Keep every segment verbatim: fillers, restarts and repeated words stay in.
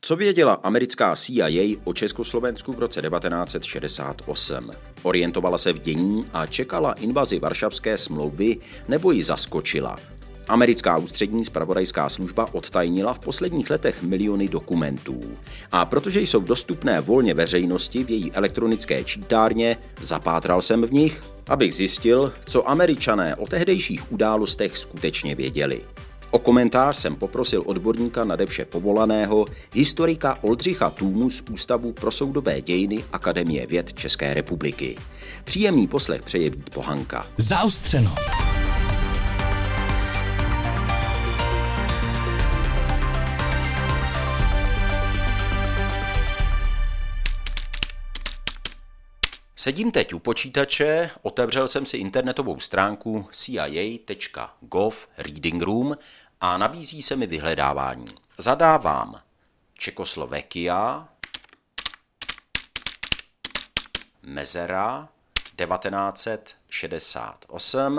Co věděla americká C I A o Československu v roce devatenáct set šedesát osm? Orientovala se v dění a čekala invazi Varšavské smlouvy nebo ji zaskočila? Americká ústřední zpravodajská služba odtajnila v posledních letech miliony dokumentů. A protože jsou dostupné volně veřejnosti v její elektronické čítárně, zapátral jsem v nich, abych zjistil, co Američané o tehdejších událostech skutečně věděli. O komentář jsem poprosil odborníka nade vše povolaného, historika Oldřicha Tůmu z Ústavu pro soudobé dějiny Akademie věd České republiky. Příjemný poslech přeje Vít Pohanka. Zaostřeno. Sedím teď u počítače, otevřel jsem si internetovou stránku C I A tečka gov Reading Room a nabízí se mi vyhledávání. Zadávám Čekoslovakia, mezera, devatenáct set šedesát osm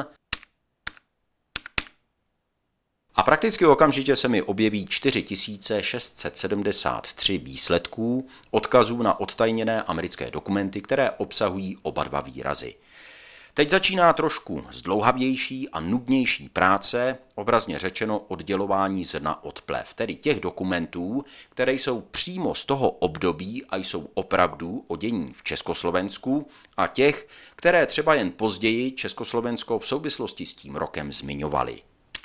a prakticky okamžitě se mi objeví čtyři tisíce šest set sedmdesát tři výsledků odkazů na odtajněné americké dokumenty, které obsahují oba dva výrazy. Teď začíná trošku zdlouhavější a nudnější práce, obrazně řečeno oddělování zrna od plev, tedy těch dokumentů, které jsou přímo z toho období a jsou opravdu o dění v Československu, a těch, které třeba jen později Československo v souvislosti s tím rokem zmiňovali.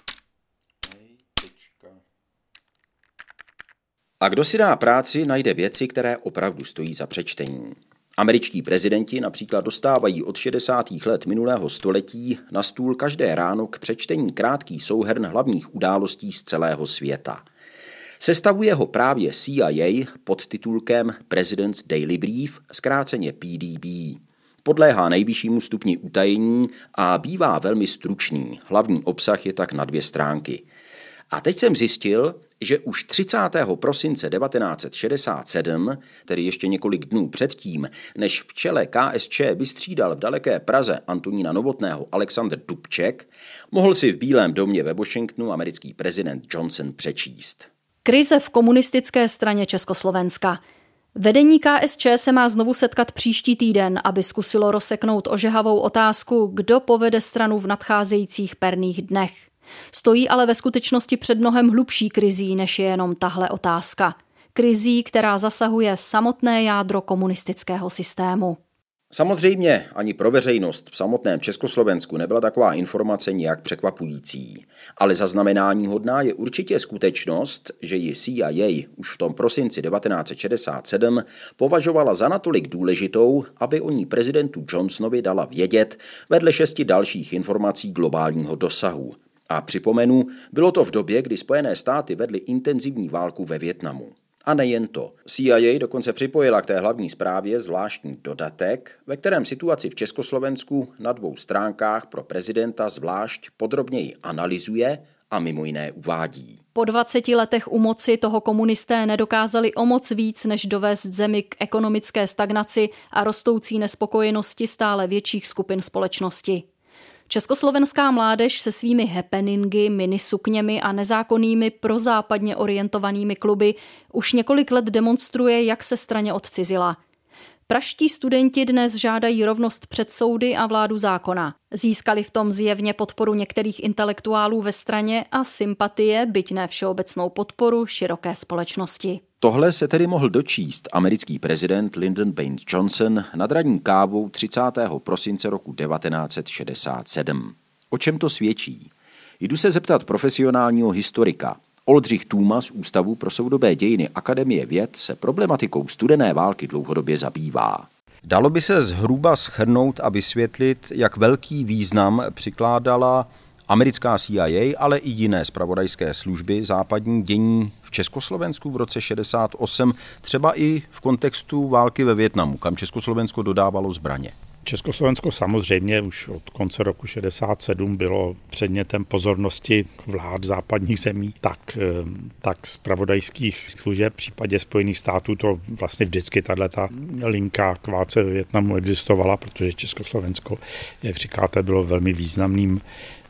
A kdo si dá práci, najde věci, které opravdu stojí za přečtení. Američtí prezidenti například dostávají od šedesátých let minulého století na stůl každé ráno k přečtení krátký souhrn hlavních událostí z celého světa. Sestavuje ho právě C I A pod titulkem President's Daily Brief, zkráceně P D B. Podléhá nejvyššímu stupni utajení a bývá velmi stručný, hlavní obsah je tak na dvě stránky. A teď jsem zjistil, že už třicátého prosince devatenáct set šedesát sedm, tedy ještě několik dnů předtím, než v čele K S Č vystřídal v daleké Praze Antonína Novotného Alexandr Dubček, mohl si v Bílém domě ve Washingtonu americký prezident Johnson přečíst. Krize v komunistické straně Československa. Vedení K S Č se má znovu setkat příští týden, aby zkusilo rozseknout ožehavou otázku, kdo povede stranu v nadcházejících perných dnech. Stojí ale ve skutečnosti před mnohem hlubší krizí, než je jenom tahle otázka. Krizí, která zasahuje samotné jádro komunistického systému. Samozřejmě ani pro veřejnost v samotném Československu nebyla taková informace nijak překvapující, ale zaznamenání hodná je určitě skutečnost, že ji C I A už v tom prosinci devatenáct set šedesát sedm považovala za natolik důležitou, aby o ní prezidentu Johnsonovi dala vědět vedle šesti dalších informací globálního dosahu. A připomenu, bylo to v době, kdy Spojené státy vedly intenzivní válku ve Vietnamu. A nejen to. C I A dokonce připojila k té hlavní zprávě zvláštní dodatek, ve kterém situaci v Československu na dvou stránkách pro prezidenta zvlášť podrobněji analyzuje a mimo jiné uvádí. Po dvaceti letech u moci toho komunisté nedokázali o moc víc, než dovést zemi k ekonomické stagnaci a rostoucí nespokojenosti stále větších skupin společnosti. Československá mládež se svými happeningy, minisukněmi a nezákonnými prozápadně orientovanými kluby už několik let demonstruje, jak se straně odcizila. Pražští studenti dnes žádají rovnost před soudy a vládu zákona. Získali v tom zjevně podporu některých intelektuálů ve straně a sympatie, byť ne všeobecnou podporu, široké společnosti. Tohle se tedy mohl dočíst americký prezident Lyndon Baines Johnson nad ranní kávou třicátého prosince roku devatenáct set šedesát sedm. O čem to svědčí? Jdu se zeptat profesionálního historika. Oldřich Tůma z Ústavu pro soudobé dějiny Akademie věd se problematikou studené války dlouhodobě zabývá. Dalo by se zhruba shrnout a vysvětlit, jak velký význam přikládala americká C I A, ale i jiné zpravodajské služby západní dění v Československu v roce šedesát osm, třeba i v kontextu války ve Vietnamu, kam Československo dodávalo zbraně. Československo samozřejmě už od konce roku šedesát sedm bylo předmětem pozornosti vlád západních zemí, tak, tak zpravodajských služeb. V případě Spojených států to vlastně vždycky tato linka k válce ve Vietnamu existovala, protože Československo, jak říkáte, bylo velmi významným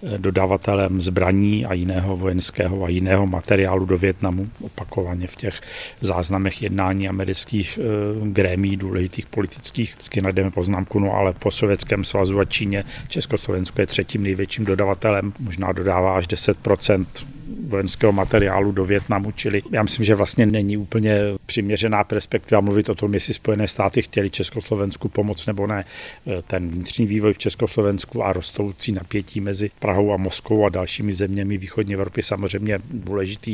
dodavatelem zbraní a jiného vojenského a jiného materiálu do Vietnamu. Opakovaně v těch záznamech jednání amerických grémií, důležitých politických, vždycky najdeme poznámku, no ale po Sovětském svazu a Číně Československo je třetím největším dodavatelem, možná dodává až deset procent vojenského materiálu do Vietnamu, čili já myslím, že vlastně není úplně přiměřená perspektiva mluvit o tom, jestli Spojené státy chtěli Československu pomoct nebo ne. Ten vnitřní vývoj v Československu a rostoucí napětí mezi Prahou a Moskvou a dalšími zeměmi východní Evropy samozřejmě důležitý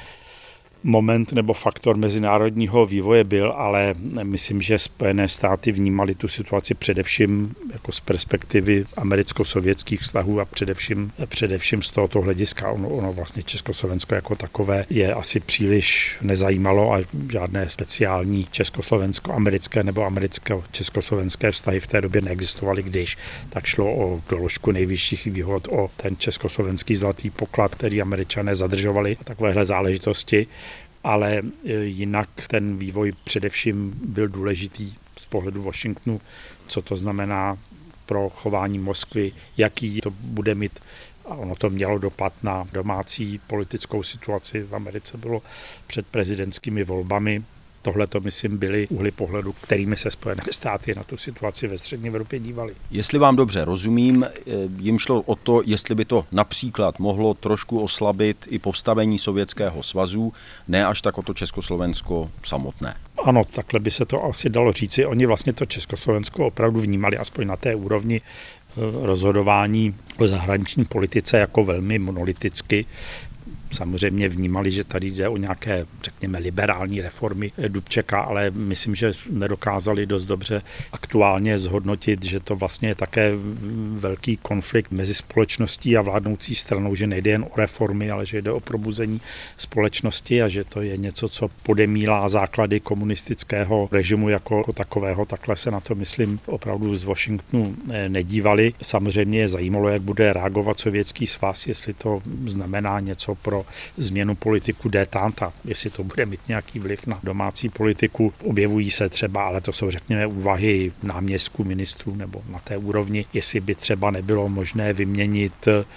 moment nebo faktor mezinárodního vývoje byl, ale myslím, že Spojené státy vnímali tu situaci především jako z perspektivy americko-sovětských vztahů a především, především z tohoto hlediska. Ono, ono vlastně Československo jako takové je asi příliš nezajímalo a žádné speciální československo-americké nebo americko-československé vztahy v té době neexistovaly, když tak šlo o doložku nejvyšších výhod, o ten československý zlatý poklad, který Američané zadržovali a takovéhle záležitosti. Ale jinak ten vývoj především byl důležitý z pohledu Washingtonu, co to znamená pro chování Moskvy, jaký to bude mít, a ono to mělo dopad na domácí politickou situaci. V Americe bylo před prezidentskými volbami. Tohle to, myslím, byly úhly pohledu, kterými se Spojené státy na tu situaci ve střední Evropě dívaly. Jestli vám dobře rozumím, jim šlo o to, jestli by to například mohlo trošku oslabit i postavení Sovětského svazu, ne až tak o to Československo samotné. Ano, takhle by se to asi dalo říci. Oni vlastně to Československo opravdu vnímali aspoň na té úrovni rozhodování o zahraniční politice jako velmi monoliticky. Samozřejmě vnímali, že tady jde o nějaké, řekněme, liberální reformy Dubčeka, ale myslím, že nedokázali dost dobře aktuálně zhodnotit, že to vlastně je také velký konflikt mezi společností a vládnoucí stranou, že nejde jen o reformy, ale že jde o probuzení společnosti a že to je něco, co podemílá základy komunistického režimu jako, jako takového. Takhle se na to, myslím, opravdu z Washingtonu nedívali. Samozřejmě je zajímalo, jak bude reagovat Sovětský svaz, jestli to znamená něco pro změnu politiku détente, jestli to bude mít nějaký vliv na domácí politiku. Objevují se třeba, ale to jsou, řekněme, úvahy náměstků, ministrů nebo na té úrovni, jestli by třeba nebylo možné vyměnit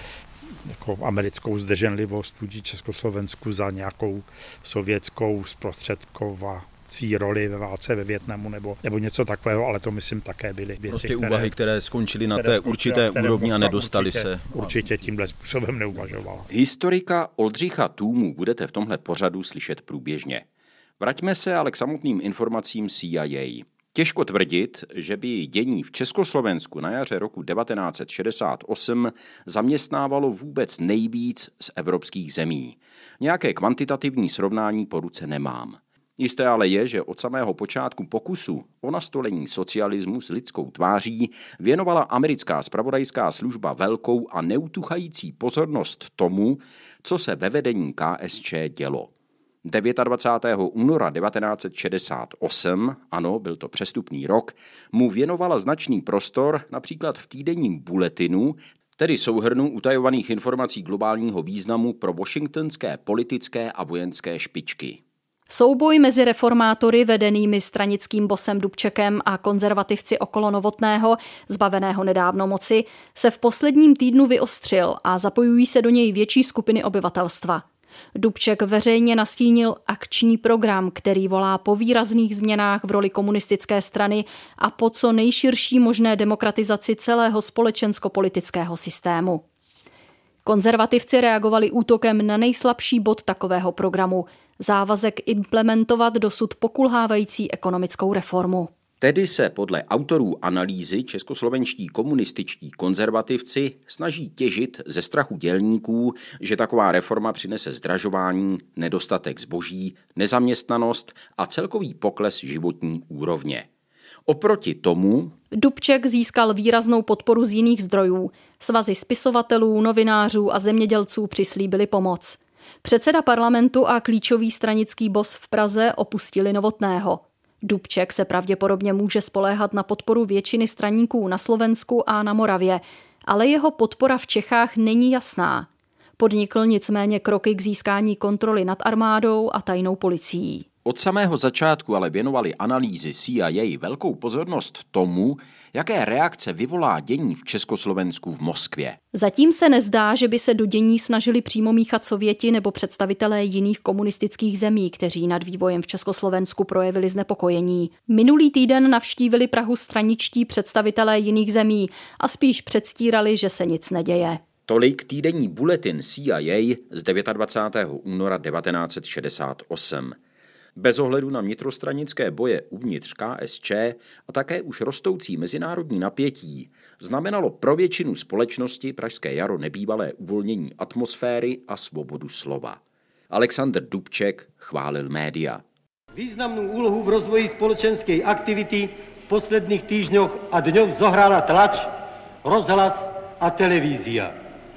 jako americkou zdrženlivost vůči Československu za nějakou sovětskou zprostředkova roli ve válce ve Vietnamu nebo, nebo něco takového, ale to myslím také byly věci, prostě které, úvahy, které skončily na které té určité úrovni a nedostali určitě, se. Určitě tímhle způsobem neuvažovala. Historika Oldřicha Tůmu budete v tomhle pořadu slyšet průběžně. Vraťme se ale k samotným informacím C I A. Těžko tvrdit, že by dění v Československu na jaře roku devatenáct set šedesát osm zaměstnávalo vůbec nejvíc z evropských zemí. Nějaké kvantitativní srovnání po ruce nemám. Jisté ale je, že od samého počátku pokusu o nastolení socialismu s lidskou tváří věnovala americká zpravodajská služba velkou a neutuchající pozornost tomu, co se ve vedení K S Č dělo. dvacátého devátého února devatenáct set šedesát osm, ano, byl to přestupný rok, mu věnovala značný prostor například v týdenním Bulletinu, tedy souhrnu utajovaných informací globálního významu pro washingtonské politické a vojenské špičky. Souboj mezi reformátory vedenými stranickým bosem Dubčekem a konzervativci okolo Novotného, zbaveného nedávno moci, se v posledním týdnu vyostřil a zapojují se do něj větší skupiny obyvatelstva. Dubček veřejně nastínil akční program, který volá po výrazných změnách v roli komunistické strany a po co nejširší možné demokratizaci celého společensko-politického systému. Konzervativci reagovali útokem na nejslabší bod takového programu – závazek implementovat dosud pokulhávající ekonomickou reformu. Tedy se podle autorů analýzy českoslovenští komunističtí konzervativci snaží těžit ze strachu dělníků, že taková reforma přinese zdražování, nedostatek zboží, nezaměstnanost a celkový pokles životní úrovně. Oproti tomu Dubček získal výraznou podporu z jiných zdrojů. Svazy spisovatelů, novinářů a zemědělců přislíbili pomoc. Předseda parlamentu a klíčový stranický bos v Praze opustili Novotného. Dubček se pravděpodobně může spoléhat na podporu většiny straníků na Slovensku a na Moravě, ale jeho podpora v Čechách není jasná. Podnikl nicméně kroky k získání kontroly nad armádou a tajnou policií. Od samého začátku ale věnovali analýzy C I A velkou pozornost tomu, jaké reakce vyvolá dění v Československu v Moskvě. Zatím se nezdá, že by se do dění snažili přímo míchat Sověti nebo představitelé jiných komunistických zemí, kteří nad vývojem v Československu projevili znepokojení. Minulý týden navštívili Prahu straničtí představitelé jiných zemí a spíš předstírali, že se nic neděje. Tolik týdenní bulletin C I A z dvacátého devátého února devatenáct set šedesát osm. Bez ohledu na vnitrostranické boje uvnitř K S Č a také už rostoucí mezinárodní napětí znamenalo pro většinu společnosti Pražské jaro nebývalé uvolnění atmosféry a svobodu slova. Alexander Dubček chválil média. Významnou úlohu v rozvoji společenské aktivity v posledních týždňoch a dňoch zohrála tlač, rozhlas a televízia.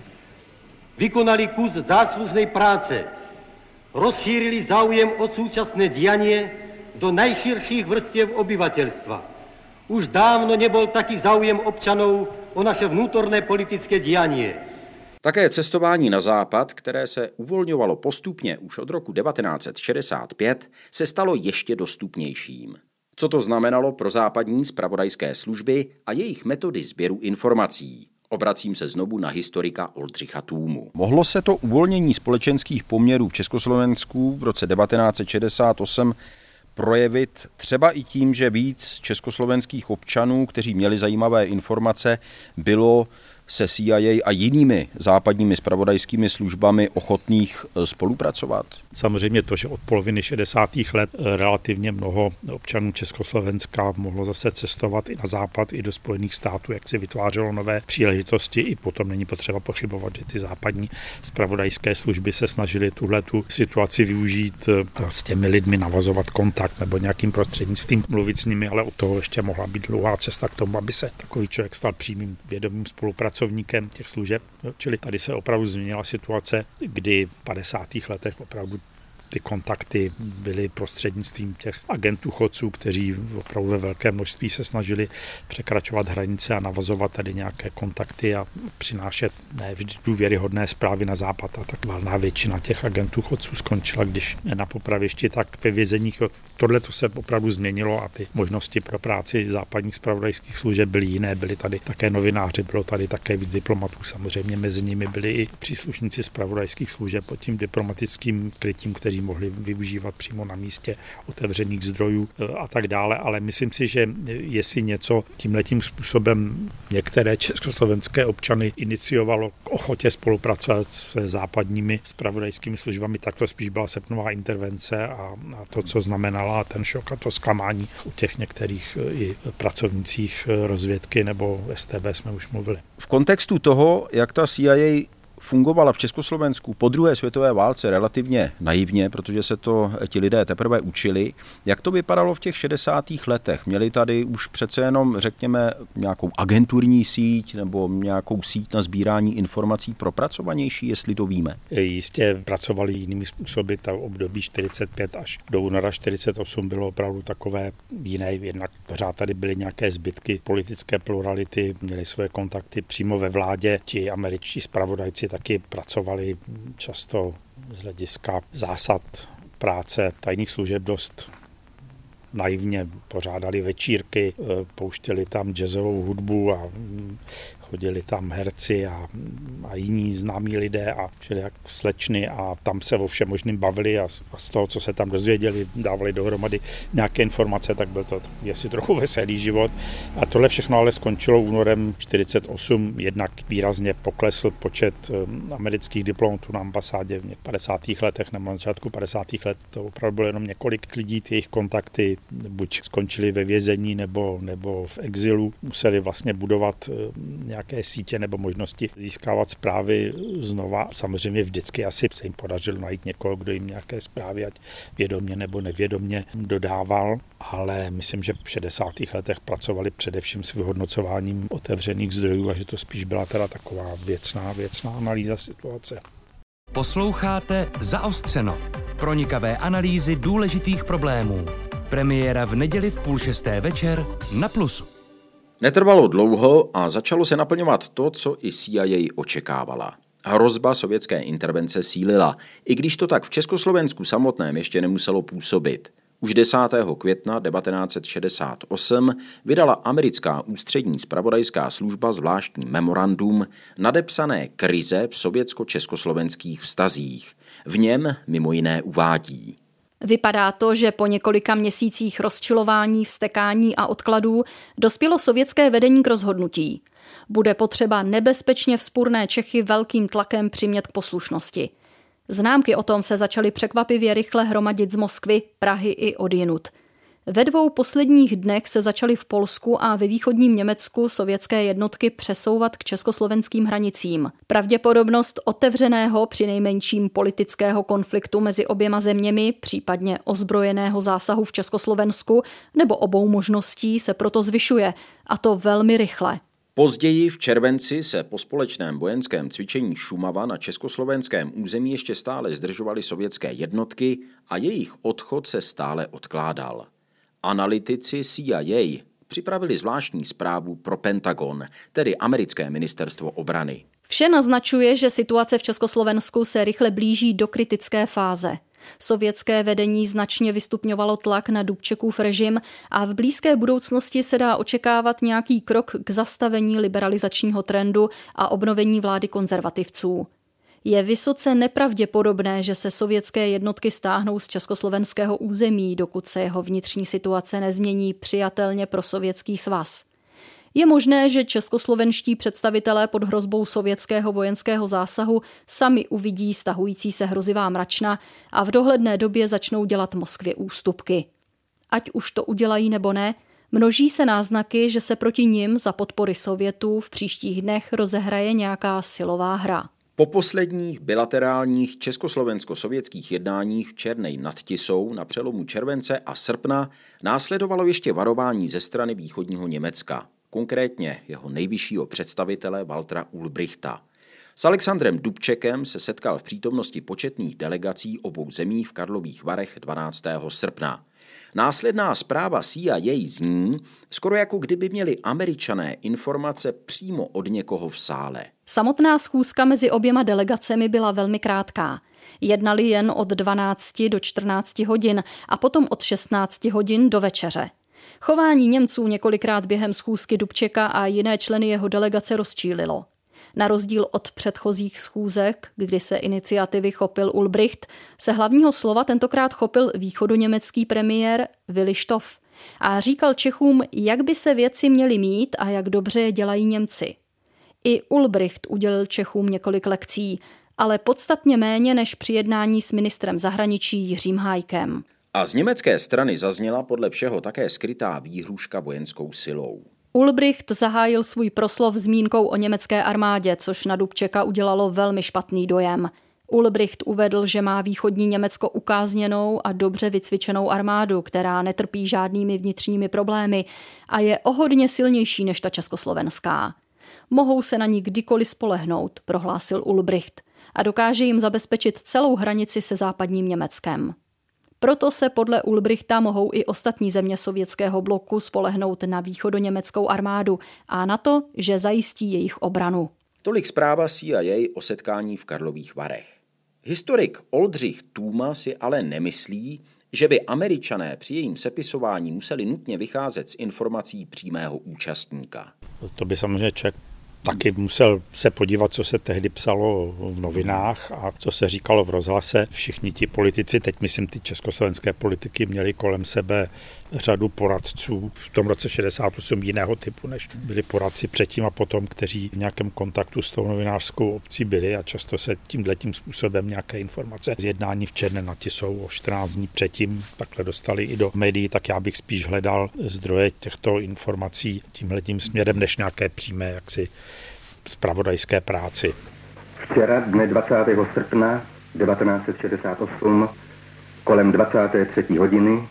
Vykonali kus záslužnej práce. Rozšírili záujem o súčasné dianie do najširších vrstiev obyvateľstva. Už dávno nebol taký záujem občanov o naše vnútorné politické dianie. Také cestování na západ, které se uvolňovalo postupně už od roku devatenáct set šedesát pět, se stalo ještě dostupnějším. Co to znamenalo pro západní zpravodajské služby a jejich metody sběru informací? Obracím se znovu na historika Oldřicha Tůmu. Mohlo se to uvolnění společenských poměrů v Československu v roce devatenáct set šedesát osm projevit třeba i tím, že víc československých občanů, kteří měli zajímavé informace, bylo se C I A a jinými západními zpravodajskými službami ochotných spolupracovat? Samozřejmě to, že od poloviny šedesátých let relativně mnoho občanů Československa mohlo zase cestovat i na západ, i do Spojených států, jak se vytvářelo nové příležitosti, i potom není potřeba pochybovat, že ty západní zpravodajské služby se snažily tuhletu situaci využít a s těmi lidmi navazovat kontakt nebo nějakým prostřednictvím mluvit s nimi, ale od toho ještě mohla být dlouhá cesta k tomu, aby se takový člověk stal přímým vědomým spolupracovníkem těch služeb. Čili tady se opravdu změnila situace, kdy v padesátých letech opravdu ty kontakty byly prostřednictvím těch agentů chodců, kteří opravdu ve velké množství se snažili překračovat hranice a navazovat tady nějaké kontakty a přinášet ne vždy důvěryhodné zprávy na západ. A tak valná většina těch agentů chodců skončila, když ne na popravišti, tak ve vězeních. Tohle to se opravdu změnilo a ty možnosti pro práci západních zpravodajských služeb byly jiné. Byli tady také novináři, bylo tady také víc diplomatů. Samozřejmě mezi nimi byli i příslušníci zpravodajských služeb pod tím diplomatickým krytím, kteří mohli využívat přímo na místě otevřených zdrojů a tak dále, ale myslím si, že jestli něco tímhletím způsobem některé československé občany iniciovalo k ochotě spolupracovat se západními zpravodajskými službami, tak to spíš byla srpnová intervence a, a to, co znamenala ten šok a to zklamání u těch některých i pracovnících rozvědky nebo S T B jsme už mluvili. V kontextu toho, jak ta C I A fungovala v Československu po druhé světové válce relativně naivně, protože se to ti lidé teprve učili. Jak to vypadalo v těch šedesátých letech? Měli tady už přece jenom, řekněme, nějakou agenturní síť nebo nějakou síť na sbírání informací propracovanější, jestli to víme? Jistě pracovali jinými způsoby. Ta období čtyřicet pět až do února čtyřicet osm bylo opravdu takové jiné. Jednak pořád tady byly nějaké zbytky politické plurality, měli své kontakty přímo ve vládě. Ti američtí zpravodajci taky pracovali často z hlediska zásad práce tajných služeb dost naivně, pořádali večírky, pouštěli tam jazzovou hudbu a chodili tam herci a, a jiní známí lidé a čili jak slečny a tam se o všem možným bavili a, a z toho, co se tam dozvěděli, dávali dohromady nějaké informace, tak byl to asi trochu veselý život. A tohle všechno ale skončilo únorem čtyřicet osm, jednak výrazně poklesl počet amerických diplomatů na ambasádě v padesátých letech nebo na začátku padesátých let. To opravdu bylo jenom několik lidí, ty jejich kontakty buď skončili ve vězení nebo, nebo v exilu, museli vlastně budovat nějaké sítě nebo možnosti získávat zprávy znova. Samozřejmě vždycky asi se jim podařilo najít někoho, kdo jim nějaké zprávy, ať vědomě nebo nevědomě dodával, ale myslím, že v šedesátých letech pracovali především s vyhodnocováním otevřených zdrojů a že to spíš byla teda taková věcná, věcná analýza situace. Posloucháte Zaostřeno. Pronikavé analýzy důležitých problémů. Premiéra v neděli v půl šesté večer na Plusu. Netrvalo dlouho a začalo se naplňovat to, co i C I A očekávala. Hrozba sovětské intervence sílila, i když to tak v Československu samotném ještě nemuselo působit. Už desátého května devatenáct set šedesát osm vydala americká ústřední zpravodajská služba zvláštní memorandum nadepsané Krize v sovětsko-československých vztazích. V něm mimo jiné uvádí: Vypadá to, že po několika měsících rozčilování, vztekání a odkladů dospělo sovětské vedení k rozhodnutí. Bude potřeba nebezpečně vzpurné Čechy velkým tlakem přimět k poslušnosti. Známky o tom se začaly překvapivě rychle hromadit z Moskvy, Prahy i odjinud. Ve dvou posledních dnech se začaly v Polsku a ve východním Německu sovětské jednotky přesouvat k československým hranicím. Pravděpodobnost otevřeného přinejmenším politického konfliktu mezi oběma zeměmi, případně ozbrojeného zásahu v Československu nebo obou možností se proto zvyšuje, a to velmi rychle. Později v červenci se po společném vojenském cvičení Šumava na československém území ještě stále zdržovaly sovětské jednotky a jejich odchod se stále odkládal. Analytici C I A připravili zvláštní zprávu pro Pentagon, tedy americké ministerstvo obrany. Vše naznačuje, že situace v Československu se rychle blíží do kritické fáze. Sovětské vedení značně vystupňovalo tlak na Dubčekův režim a v blízké budoucnosti se dá očekávat nějaký krok k zastavení liberalizačního trendu a obnovení vlády konzervativců. Je vysoce nepravděpodobné, že se sovětské jednotky stáhnou z československého území, dokud se jeho vnitřní situace nezmění přijatelně pro Sovětský svaz. Je možné, že českoslovenští představitelé pod hrozbou sovětského vojenského zásahu sami uvidí stahující se hrozivá mračna a v dohledné době začnou dělat Moskvě ústupky. Ať už to udělají nebo ne, množí se náznaky, že se proti nim za podpory Sovětů v příštích dnech rozehraje nějaká silová hra. Po posledních bilaterálních československo-sovětských jednáních v Černej nad Tisou na přelomu července a srpna následovalo ještě varování ze strany východního Německa, konkrétně jeho nejvyššího představitele Waltera Ulbrichta. S Alexandrem Dubčekem se setkal v přítomnosti početných delegací obou zemí v Karlových Varech dvanáctého srpna. Následná zpráva C I A zní, skoro jako kdyby měli Američané informace přímo od někoho v sále. Samotná schůzka mezi oběma delegacemi byla velmi krátká. Jednali jen od dvanácti do čtrnácti hodin a potom od šestnácti hodin do večeře. Chování Němců několikrát během schůzky Dubčeka a jiné členy jeho delegace rozčílilo. Na rozdíl od předchozích schůzek, kdy se iniciativy chopil Ulbricht, se hlavního slova tentokrát chopil východoněmecký premiér Willi Stoph a říkal Čechům, jak by se věci měly mít a jak dobře je dělají Němci. I Ulbricht udělil Čechům několik lekcí, ale podstatně méně než při jednání s ministrem zahraničí Jiřím Hájkem. A z německé strany zazněla podle všeho také skrytá výhrůžka vojenskou silou. Ulbricht zahájil svůj proslov zmínkou o německé armádě, což na Dubčeka udělalo velmi špatný dojem. Ulbricht uvedl, že má východní Německo ukázněnou a dobře vycvičenou armádu, která netrpí žádnými vnitřními problémy a je o hodně silnější než ta československá. Mohou se na ní kdykoliv spolehnout, prohlásil Ulbricht, a dokáže jim zabezpečit celou hranici se západním Německem. Proto se podle Ulbrichta mohou i ostatní země sovětského bloku spolehnout na východoněmeckou armádu a na to, že zajistí jejich obranu. Tolik zpráva C I A o setkání v Karlových Varech. Historik Oldřich Tůma si ale nemyslí, že by Američané při jejím sepisování museli nutně vycházet z informací přímého účastníka. To by samozřejmě člověk taky musel se podívat, co se tehdy psalo v novinách a co se říkalo v rozhlase. Všichni ti politici, teď myslím ty československé politiky, měli kolem sebe řadu poradců v tom roce šedesát osm jiného typu, než byli poradci předtím a potom, kteří v nějakém kontaktu s tou novinářskou obcí byli a často se tímhletím způsobem nějaké informace z jednání v Černé nad Tisou o čtrnáct dní předtím takhle dostali i do médií, tak já bych spíš hledal zdroje těchto informací tímhletím směrem, než nějaké přímé jaksi zpravodajské práci. Včera, dne dvacátého srpna devatenáct set šedesát osm, kolem dvacáté třetí hodiny,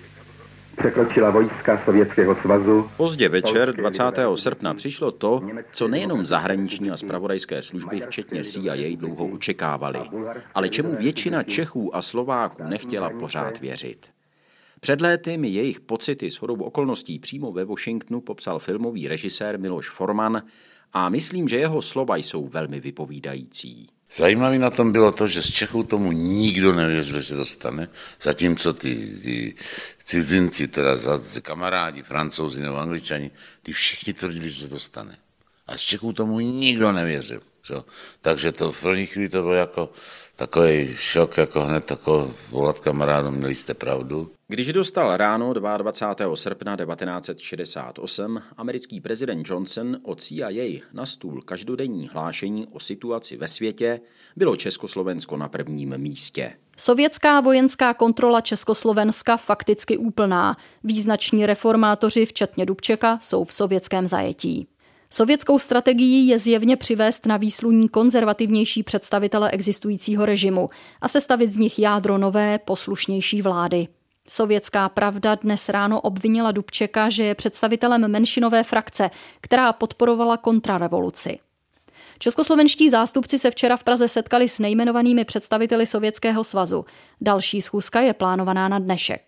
překročila vojska Sovětského svazu. Pozdě večer dvacátého srpna přišlo to, co nejenom zahraniční a zpravodajské služby, včetně C I A, dlouho očekávali, ale čemu většina Čechů a Slováků nechtěla pořád věřit. Před léty mi jejich pocity shodou okolností přímo ve Washingtonu popsal filmový režisér Miloš Forman a myslím, že jeho slova jsou velmi vypovídající. Zajímavé na tom bylo to, že z Čechů tomu nikdo nevěřil, že to stane, zatímco ty, ty cizinci, teda kamarádi, Francouzi nebo Angličani, ty všichni tvrdili, že se to stane. A z Čechů tomu nikdo nevěřil. Že? Takže to v první chvíli to bylo jako takový šok, jako hned tako volat kamarádům, měli jste pravdu. Když dostal ráno dvacátého druhého srpna devatenáct set šedesát osm americký prezident Johnson od C I A na stůl každodenní hlášení o situaci ve světě, bylo Československo na prvním místě. Sovětská vojenská kontrola Československa fakticky úplná. Význační reformátoři, včetně Dubčeka, jsou v sovětském zajetí. Sovětskou strategií je zjevně přivést na výsluní konzervativnější představitele existujícího režimu a sestavit z nich jádro nové, poslušnější vlády. Sovětská Pravda dnes ráno obvinila Dubčeka, že je představitelem menšinové frakce, která podporovala kontrarevoluci. Českoslovenští zástupci se včera v Praze setkali s nejmenovanými představiteli Sovětského svazu. Další schůzka je plánovaná na dnešek.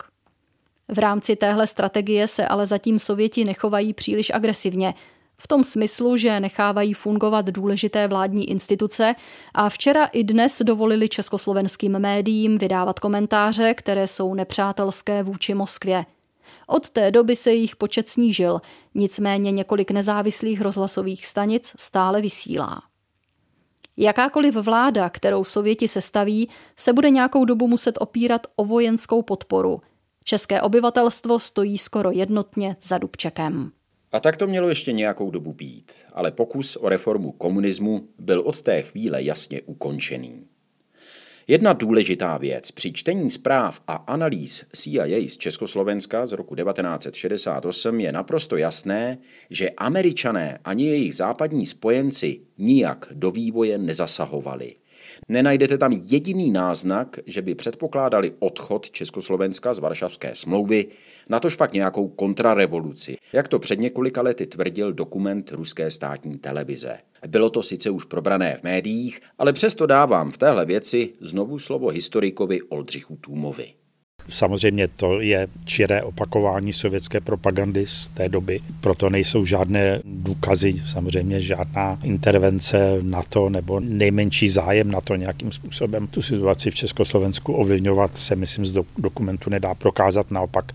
V rámci téhle strategie se ale zatím Sověti nechovají příliš agresivně, v tom smyslu, že nechávají fungovat důležité vládní instituce a včera i dnes dovolili československým médiím vydávat komentáře, které jsou nepřátelské vůči Moskvě. Od té doby se jejich počet snížil, nicméně několik nezávislých rozhlasových stanic stále vysílá. Jakákoliv vláda, kterou Sověti sestaví, se bude nějakou dobu muset opírat o vojenskou podporu. České obyvatelstvo stojí skoro jednotně za Dubčekem. A tak to mělo ještě nějakou dobu být, ale pokus o reformu komunismu byl od té chvíle jasně ukončený. Jedna důležitá věc při čtení zpráv a analýz C I A z Československa z roku devatenáct set šedesát osm je naprosto jasné, že Američané ani jejich západní spojenci nijak do vývoje nezasahovali. Nenajdete tam jediný náznak, že by předpokládali odchod Československa z Varšavské smlouvy, natož pak nějakou kontrarevoluci, jak to před několika lety tvrdil dokument ruské státní televize. Bylo to sice už probrané v médiích, ale přesto dávám v téhle věci znovu slovo historikovi Oldřichu Tůmovi. Samozřejmě to je čiré opakování sovětské propagandy z té doby, proto nejsou žádné důkazy, samozřejmě žádná intervence NATO nebo nejmenší zájem na to nějakým způsobem tu situaci v Československu ovlivňovat se, myslím, z dokumentu nedá prokázat, naopak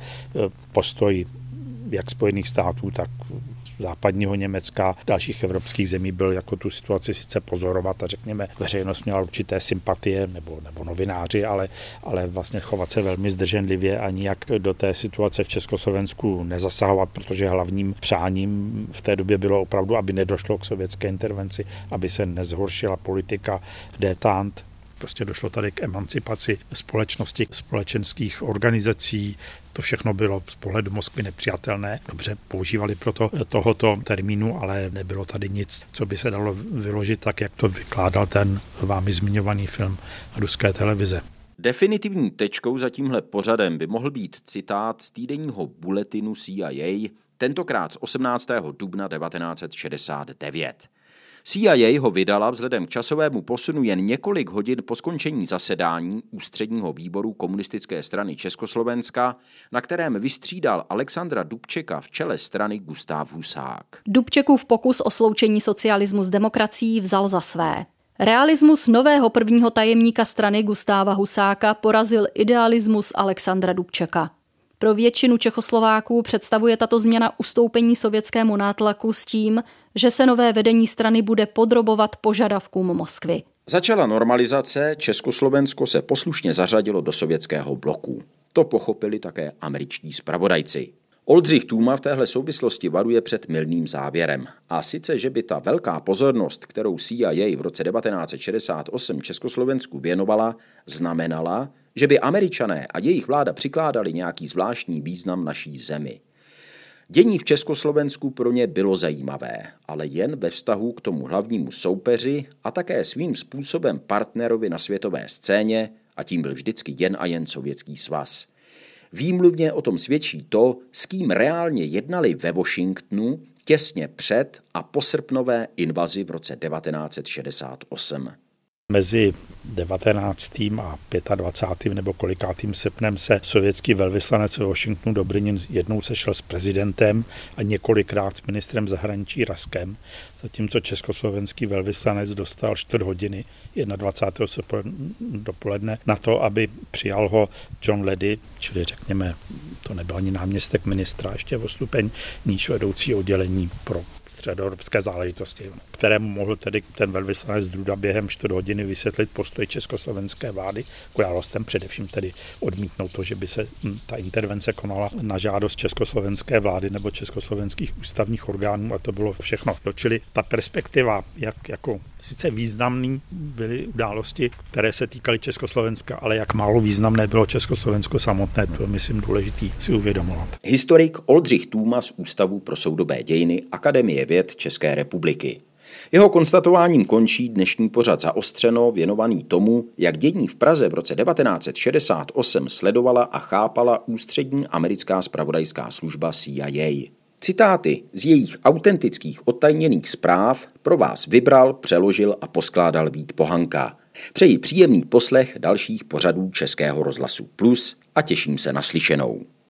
postoj jak Spojených států, tak západního Německa, dalších evropských zemí byl jako tu situaci sice pozorovat a řekněme, veřejnost měla určité sympatie nebo, nebo novináři, ale, ale vlastně chovat se velmi zdrženlivě a nijak do té situace v Československu nezasahovat, protože hlavním přáním v té době bylo opravdu, aby nedošlo k sovětské intervenci, aby se nezhoršila politika détente. Prostě došlo tady k emancipaci společnosti, společenských organizací. To všechno bylo z pohledu Moskvy nepřijatelné. Dobře, používali proto tohoto termínu, ale nebylo tady nic, co by se dalo vyložit tak, jak to vykládal ten vámi zmiňovaný film ruské televize. Definitivní tečkou za tímhle pořadem by mohl být citát z týdenního bulletinu C I A, tentokrát z osmnáctého dubna devatenáct set šedesát devět. C I A ho vydala vzhledem k časovému posunu jen několik hodin po skončení zasedání Ústředního výboru komunistické strany Československa, na kterém vystřídal Alexandra Dubčeka v čele strany Gustav Husák. Dubčekův pokus o sloučení socialismu s demokracií vzal za své. Realismus nového prvního tajemníka strany Gustáva Husáka porazil idealismus Alexandra Dubčeka. Pro většinu Čechoslováků představuje tato změna ustoupení sovětskému nátlaku s tím, že se nové vedení strany bude podrobovat požadavkům Moskvy. Začala normalizace, Československo se poslušně zařadilo do sovětského bloku. To pochopili také američtí zpravodajci. Oldřich Tůma v téhle souvislosti varuje před mylným závěrem. A sice, že by ta velká pozornost, kterou C I A v roce devatenáct set šedesát osm Československu věnovala, znamenala, že by Američané a jejich vláda přikládali nějaký zvláštní význam naší zemi. Dění v Československu pro ně bylo zajímavé, ale jen ve vztahu k tomu hlavnímu soupeři a také svým způsobem partnerovi na světové scéně, a tím byl vždycky jen a jen Sovětský svaz. Výmluvně o tom svědčí to, s kým reálně jednali ve Washingtonu těsně před a po srpnové invazi v roce devatenáct set šedesát osm. Mezi devatenáctým a dvacátým pátým nebo kolikátým srpnem se sovětský velvyslanec ve Washingtonu Dobrynin jednou sešel s prezidentem a několikrát s ministrem zahraničí Raskem, zatímco československý velvyslanec dostal čtvrt hodiny dvacátého prvního srpna dopoledne na to, aby přijal ho John Ledy, čili řekněme, to nebyl ani náměstek ministra, ještě o stupeň níž vedoucí oddělení pro středoevropské záležitosti, kterému mohl tedy ten velvyslanec Duda během čtvrt hodiny vysvětlit postoj československé vlády k událostem, především tedy odmítnout to, že by se ta intervence konala na žádost československé vlády nebo československých ústavních orgánů, a to bylo všechno. Čili ta perspektiva, jak jako sice významný byly události, které se týkaly Československa, ale jak málo významné bylo Československo samotné, to je, myslím, důležitý si uvědomovat. Historik Oldřich Tůma z Ústavu pro soudobé dějiny Akademie věd České republiky. Jeho konstatováním končí dnešní pořad Zaostřeno, věnovaný tomu, jak dění v Praze v roce devatenáct set šedesát osm sledovala a chápala ústřední americká zpravodajská služba C I A. Citáty z jejich autentických odtajněných zpráv pro vás vybral, přeložil a poskládal Vít Pohanka. Přeji příjemný poslech dalších pořadů Českého rozhlasu Plus a těším se na slyšenou.